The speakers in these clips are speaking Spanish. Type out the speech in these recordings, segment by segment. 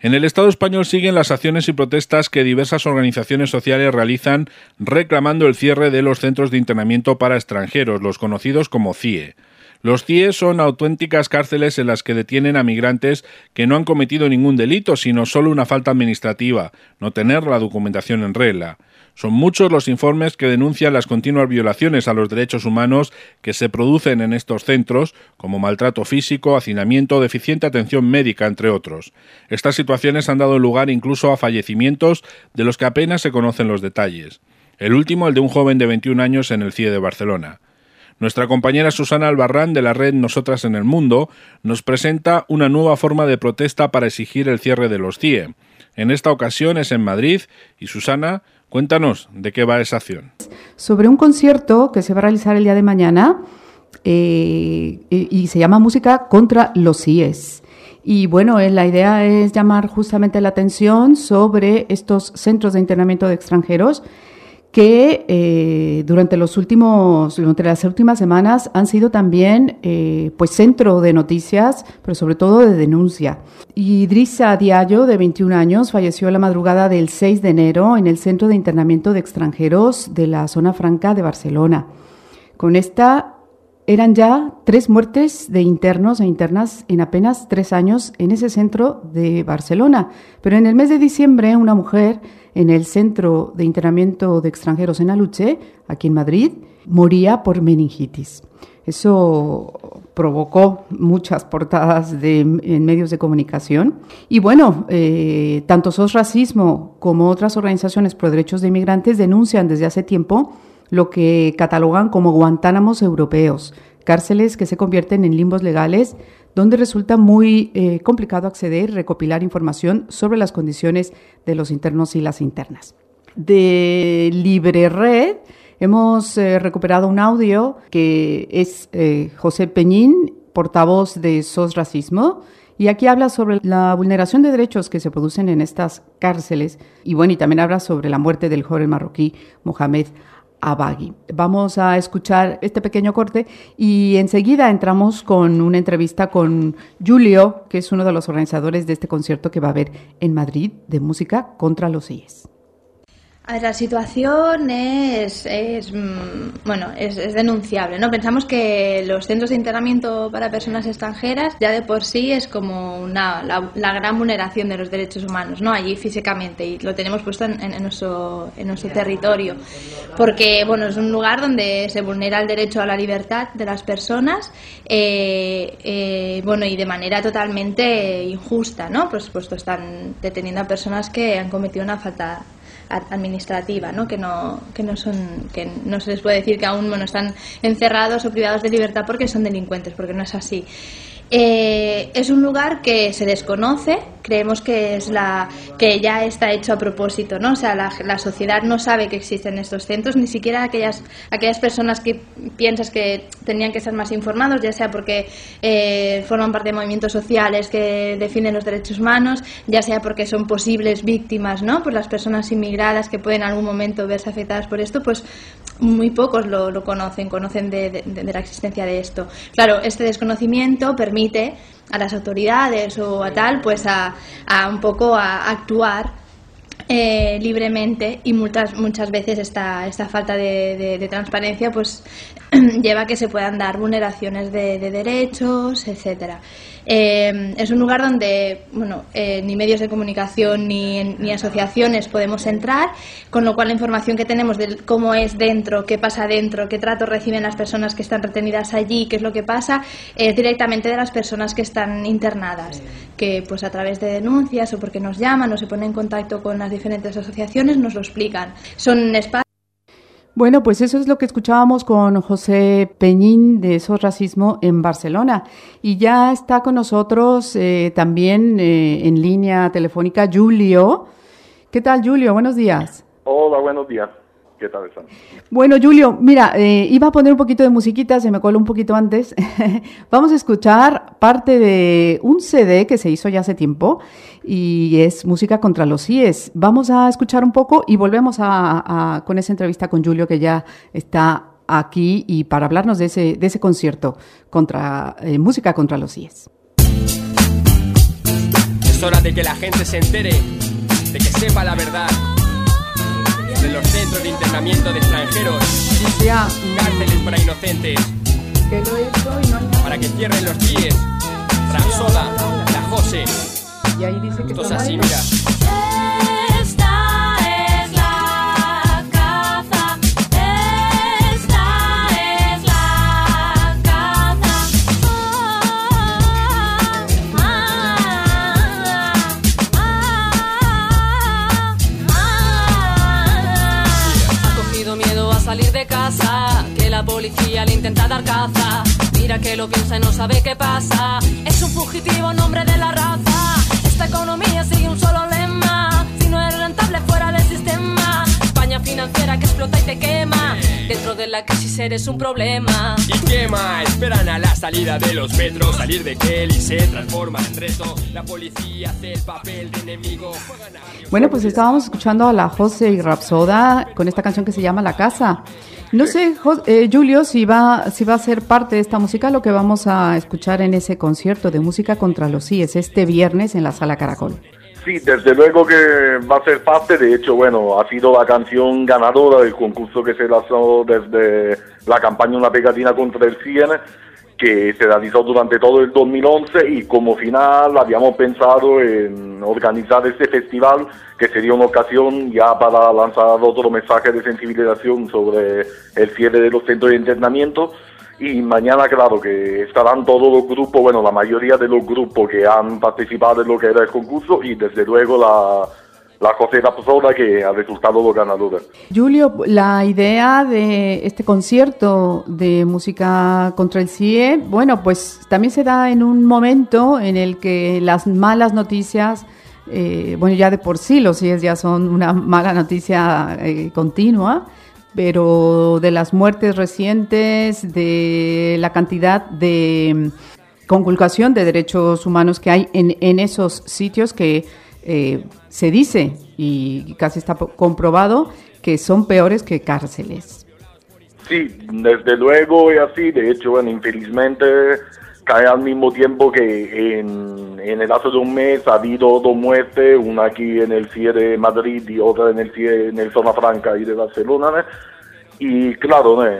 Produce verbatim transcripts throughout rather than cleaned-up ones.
En el Estado español siguen las acciones y protestas que diversas organizaciones sociales realizan reclamando el cierre de los centros de internamiento para extranjeros, los conocidos como C I E. Los C I E son auténticas cárceles en las que detienen a migrantes que no han cometido ningún delito, sino solo una falta administrativa, no tener la documentación en regla. Son muchos los informes que denuncian las continuas violaciones a los derechos humanos que se producen en estos centros, como maltrato físico, hacinamiento, deficiente atención médica, entre otros. Estas situaciones han dado lugar incluso a fallecimientos de los que apenas se conocen los detalles. El último, el de un joven de veintiún años en el C I E de Barcelona. Nuestra compañera Susana Albarrán, de la red Nosotras en el Mundo, nos presenta una nueva forma de protesta para exigir el cierre de los C I E. En esta ocasión es en Madrid y Susana, cuéntanos de qué va esa acción. Sobre un concierto que se va a realizar el día de mañana eh, y se llama Música contra los C I Es. Y bueno, eh, la idea es llamar justamente la atención sobre estos centros de internamiento de extranjeros que eh, durante los últimos, durante las últimas semanas han sido también eh, pues centro de noticias, pero sobre todo de denuncia. Idrissa Diallo, de veintiún años, falleció la madrugada del seis de enero en el centro de internamiento de extranjeros de la zona franca de Barcelona. Con esta eran ya tres muertes de internos e internas en apenas tres años en ese centro de Barcelona. Pero en el mes de diciembre, una mujer en el centro de internamiento de extranjeros en Aluche, aquí en Madrid, moría por meningitis. Eso provocó muchas portadas de, en medios de comunicación. Y bueno, eh, tanto SOS Racismo como otras organizaciones pro derechos de inmigrantes denuncian desde hace tiempo lo que catalogan como Guantánamos europeos, cárceles que se convierten en limbos legales donde resulta muy eh, complicado acceder y recopilar información sobre las condiciones de los internos y las internas. De LibreRed hemos eh, recuperado un audio que es eh, José Peñín, portavoz de SOS Racismo, y aquí habla sobre la vulneración de derechos que se producen en estas cárceles y bueno, y también habla sobre la muerte del joven marroquí Mohamed Abagui. Vamos a escuchar este pequeño corte y enseguida entramos con una entrevista con Julio, que es uno de los organizadores de este concierto que va a haber en Madrid de Música contra los C I Es. A ver, la situación es, es bueno, es, es denunciable, ¿no? Pensamos que los centros de internamiento para personas extranjeras ya de por sí es como una, la, la gran vulneración de los derechos humanos, ¿no? Allí físicamente, y lo tenemos puesto en, en, nuestro, en nuestro territorio, porque, bueno, es un lugar donde se vulnera el derecho a la libertad de las personas, eh, eh, bueno, y de manera totalmente injusta, ¿no? Pues, pues están deteniendo a personas que han cometido una falta administrativa, ¿no? Que no que no son que no se les puede decir que aún bueno están encerrados o privados de libertad porque son delincuentes, porque no es así. Eh, es un lugar que se desconoce, creemos que es la que ya está hecho a propósito, ¿no? O sea, la, la sociedad no sabe que existen estos centros, ni siquiera aquellas aquellas personas que piensas que tenían que estar más informados, ya sea porque eh, forman parte de movimientos sociales que defienden los derechos humanos, ya sea porque son posibles víctimas, ¿no? Pues las personas inmigradas que pueden en algún momento verse afectadas por esto, pues muy pocos lo, lo conocen, conocen de, de, de la existencia de esto. Claro, este desconocimiento permite a las autoridades o a tal, pues a, a un poco a actuar eh, libremente, y muchas muchas veces esta esta falta de, de, de transparencia pues lleva a que se puedan dar vulneraciones de, de derechos, etcétera. Eh, es un lugar donde bueno eh, ni medios de comunicación ni, ni asociaciones podemos entrar, con lo cual la información que tenemos de cómo es dentro, qué pasa dentro, qué trato reciben las personas que están retenidas allí, qué es lo que pasa, es directamente de las personas que están internadas, que pues a través de denuncias o porque nos llaman o se ponen en contacto con las diferentes asociaciones nos lo explican. Son espacios. Bueno, pues eso es lo que escuchábamos con José Peñín de SOS Racismo en Barcelona. Y ya está con nosotros eh, también eh, en línea telefónica Julio. ¿Qué tal, Julio? Buenos días. Hola, buenos días. ¿Qué tal están? Bueno, Julio, mira, eh, iba a poner un poquito de musiquita, se me coló un poquito antes. Vamos a escuchar parte de un C D que se hizo ya hace tiempo y es Música contra los C I Es. Vamos a escuchar un poco y volvemos a, a, con esa entrevista con Julio, que ya está aquí, y para hablarnos de ese, de ese concierto contra eh, Música contra los C I Es. hora de que la gente se entere, de que sepa la verdad de los centros de internamiento de extranjeros, Ya, cárceles para inocentes, que lo he hecho y no hay nada. para que cierren los C I Es, Rapsoda, la Jose, Y ahí dice que esto es está así, mal. mira. Esta es la caza, esta es la caza. Ah, ah, ah, ah. Ha cogido miedo a salir de casa, que la policía le intenta dar caza. Mira que lo piensa y no sabe qué pasa. Es un fugitivo en nombre de la raza. Esta economía sigue un solo lema: si no es rentable, fuera del sistema. España financiera que explota y te quema. Dentro de la crisis eres un problema. ¿Y qué más? Esperan a la salida de los metros, salir de Kelly se transforma en reto. La policía hace el papel de enemigo. Juegan a... Bueno, pues estábamos escuchando a la Jose y Rapsoda con esta canción que se llama La Casa. No sé, Jo- eh, Julio, si va, si va a ser parte de esta música lo que vamos a escuchar en ese concierto de música contra los C I E S este viernes en la Sala Caracol. Sí, desde luego que va a ser parte. De hecho, bueno, ha sido la canción ganadora del concurso que se lanzó desde la campaña Una pegatina contra el SIDA, que se realizó durante todo el dos mil once, y como final habíamos pensado en organizar este festival, que sería una ocasión ya para lanzar otro mensaje de sensibilización sobre el cierre de los centros de internamiento. Y mañana, claro, que estarán todos los grupos, bueno, la mayoría de los grupos que han participado en lo que era el concurso, y desde luego la, la Jose Rapsoda, que ha resultado los ganadores. Julio, la idea de este concierto de música contra el C I E, bueno, pues también se da en un momento en el que las malas noticias, eh, bueno, ya de por sí los C I E S ya son una mala noticia eh, continua, pero de las muertes recientes, de la cantidad de conculcación de derechos humanos que hay en, en esos sitios que eh, se dice, y casi está comprobado, que son peores que cárceles. Sí, desde luego es así. De hecho, bueno, infelizmente cae al mismo tiempo que en, en el lapso de un mes ha habido dos muertes, una aquí en el C I E de Madrid y otra en el C I E en el Zona Franca y de Barcelona, ¿no? Y claro, ¿no?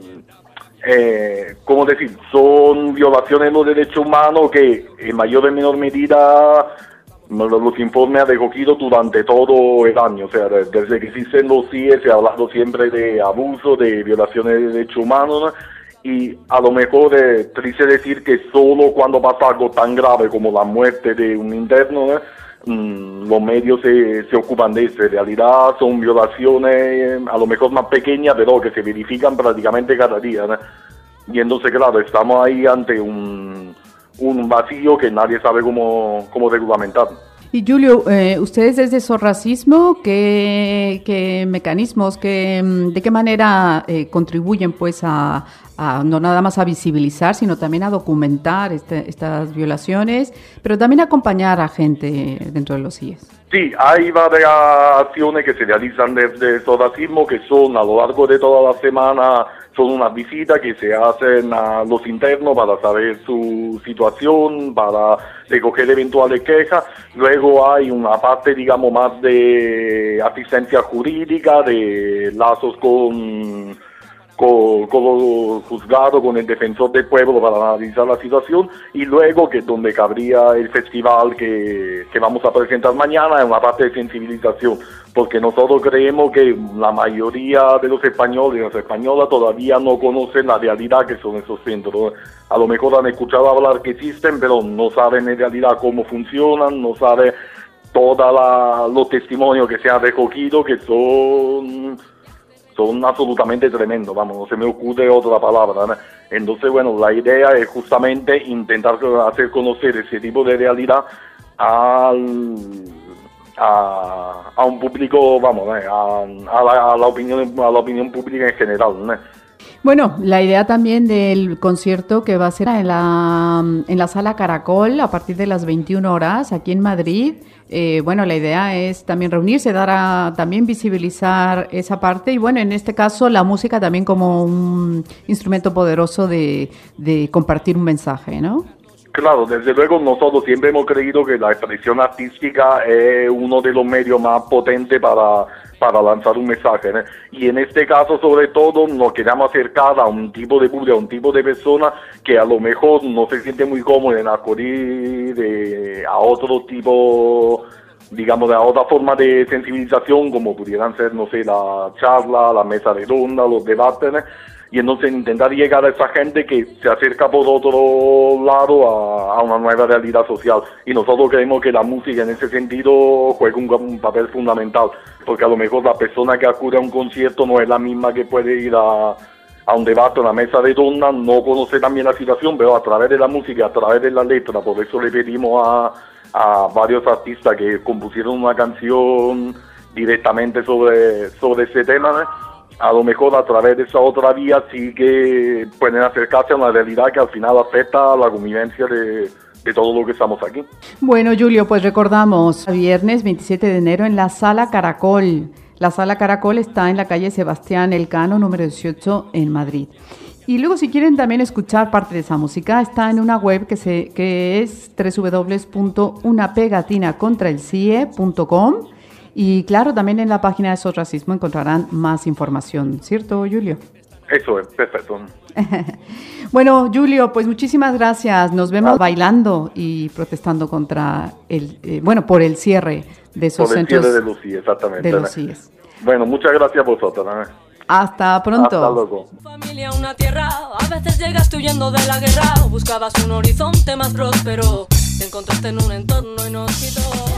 eh, ¿cómo decir? Son violaciones de los derechos humanos que en mayor o menor medida los informes han recogido durante todo el año. O sea, desde que existen los C I E se ha hablado siempre de abuso, de violaciones de derechos humanos, ¿no? Y a lo mejor es triste decir que solo cuando pasa algo tan grave como la muerte de un interno, ¿no? mm, los medios se, se ocupan de eso. En realidad son violaciones a lo mejor más pequeñas, pero que se verifican prácticamente cada día, ¿no? Y entonces, claro, estamos ahí ante un, un vacío que nadie sabe cómo, cómo regulamentar. Y Julio, eh, ustedes desde Sorracismo, ¿qué, qué mecanismos, qué, de qué manera eh, contribuyen pues a, a no nada más a visibilizar, sino también a documentar este, estas violaciones, pero también a acompañar a gente dentro de los C I E S? Sí, hay varias acciones que se realizan desde Sorracismo, que son a lo largo de toda la semana, son unas visitas que se hacen a los internos para saber su situación, para recoger eventuales quejas. Luego hay una parte, digamos, más de asistencia jurídica, de lazos con, con, con los juzgados, con el defensor del pueblo para analizar la situación. Y luego, que es donde cabría el festival que, que vamos a presentar mañana, es una parte de sensibilización, porque nosotros creemos que la mayoría de los españoles y las españolas todavía no conocen la realidad que son esos centros. A lo mejor han escuchado hablar que existen, pero no saben en realidad cómo funcionan, no saben todos los testimonios que se han recogido, que son, son absolutamente tremendos. Vamos, no se me ocurre otra palabra, ¿no? Entonces, bueno, la idea es justamente intentar hacer conocer ese tipo de realidad al... A, a un público, vamos, ¿eh? a, a, la, a la opinión a la opinión pública en general, ¿no? Bueno, la idea también del concierto que va a ser en la, en la Sala Caracol a partir de las veintiuna horas aquí en Madrid, eh, bueno, la idea es también reunirse, dar a también visibilizar esa parte y bueno, en este caso la música también como un instrumento poderoso de, de compartir un mensaje, ¿no? Claro, desde luego nosotros siempre hemos creído que la expresión artística es uno de los medios más potentes para, para lanzar un mensaje, ¿no? Y en este caso, sobre todo, nos queremos acercar a un tipo de público, a un tipo de persona que a lo mejor no se siente muy cómodo en acudir de, a otro tipo, digamos, de otra forma de sensibilización, como pudieran ser, no sé, la charla, la mesa redonda, los debates, ¿no? Y entonces intentar llegar a esa gente que se acerca por otro lado a, a una nueva realidad social. Y nosotros creemos que la música en ese sentido juega un, un papel fundamental, porque a lo mejor la persona que acude a un concierto no es la misma que puede ir a, a un debate, a una mesa redonda, no conoce también la situación, pero a través de la música, a través de la letra, por eso le pedimos a, a varios artistas que compusieron una canción directamente sobre, sobre ese tema, ¿no? A lo mejor a través de esa otra vía sí que pueden acercarse a una realidad que al final afecta a la convivencia de, de todo lo que estamos aquí. Bueno, Julio, pues recordamos, viernes veintisiete de enero en la Sala Caracol. La Sala Caracol está en la calle Sebastián Elcano, número dieciocho, en Madrid. Y luego, si quieren también escuchar parte de esa música, está en una web que, se, que es doble u doble u doble u punto una pegatina contra el C I E punto com. Y claro, también en la página de SOS Racismo encontrarán más información, ¿cierto, Julio? Eso es, perfecto. Bueno, Julio, pues muchísimas gracias. Nos vemos ah. bailando y protestando contra el, eh, bueno, por el cierre de esos por el centros. Cierre de los C I E, exactamente. De los C I Es. Bueno, muchas gracias a vosotros. ¿no? Hasta pronto. Hasta luego. Familia, una tierra, a veces llegaste huyendo de la guerra, buscabas un horizonte más próspero, te encontraste en un entorno inhóspito.